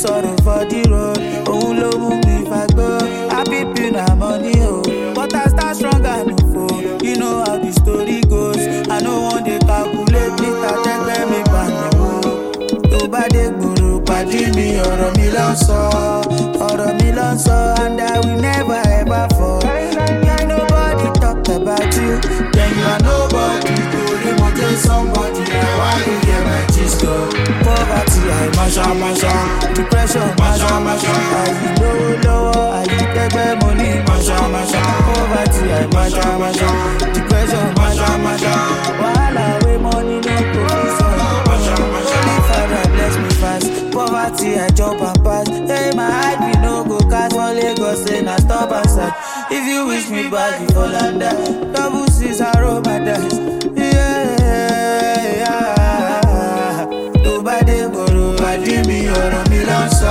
sorrow for the road. Oh, love me if I go. Happy pin and money, oh. But I start strong and no fool. You know how the story goes. I know one day calculate me, I take me back. To bad guru, padi me, or me so, and I will never ever fall. Ain't nobody talk about you, then you are nobody. To remote somebody, now why you get my gist go? Poverty, I masha, depression, masha, I low, I take money, masha. Poverty, I masha, depression, masha. Wahala, way money no profit, Holy Father bless me fast. Poverty, I jump and pass. Hey, my hype, you no go cast for Lagos, say na stop and start. If you wish me bad, you fall under. Double C's, I roll my dice. Yeah. Nobody go to me, or me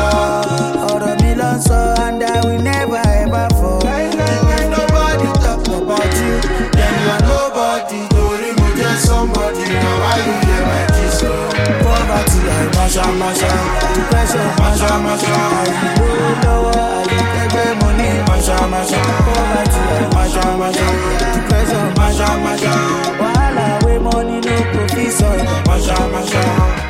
long so, and I will never ever fall. Ain't nobody talk about you, then you are nobody. To remove somebody, now why you hear my kiss? Poverty, I masha, depression, masha, I low, I take money, masha. Poverty, I masha, depression, masha. Wahala, way money no profit, so masha.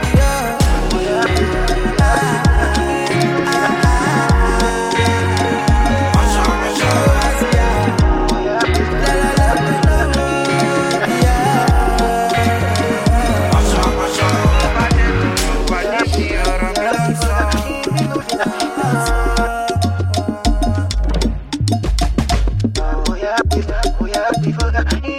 Oh yeah,